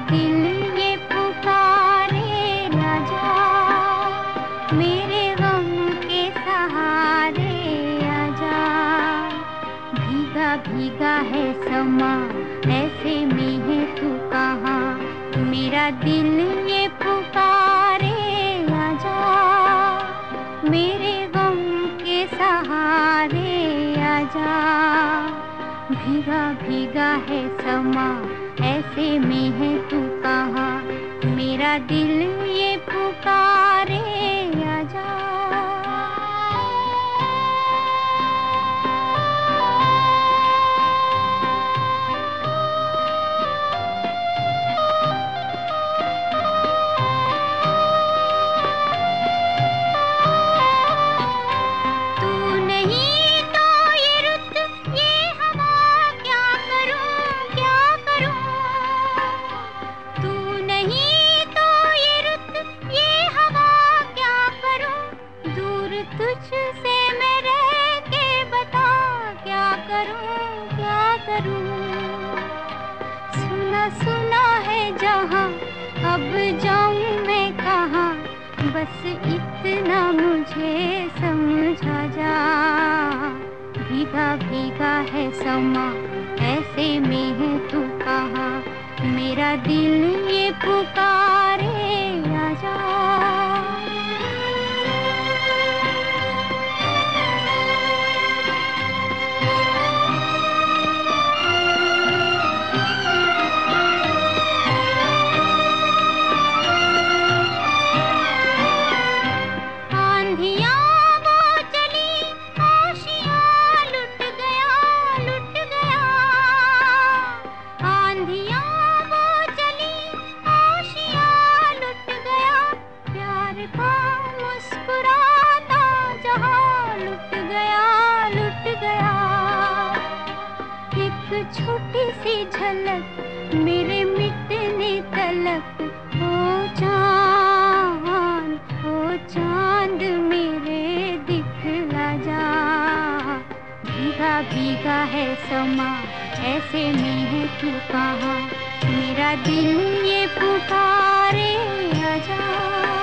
दिल ये पुकारे आजा, मेरे गम के सहारे आजा। भीगा भीगा है समा, ऐसे में है तू कहाँ, मेरा दिल ये पुकारे आजा, मेरे गम के सहारे आजा। भीगा भीगा है समा, ऐसे में है तू कहाँ, मेरा दिल ये पुकारे आजा। तुझसे मैं रह के बता क्या करूं क्या करूं। सुना सुना है जहां, अब जाऊं मैं कहां, बस इतना मुझे समझा जा। भीगा भीगा है समा, ऐसे में है तू कहाँ, मेरा दिल ये पुकारे आजा। छोटी सी झलक मेरे मिटने तलक, ओ चांद मेरे दिखला जा। भीगा भीगा है समा, ऐसे में है तू कहाँ, मेरा दिल ये पुकारे आजा।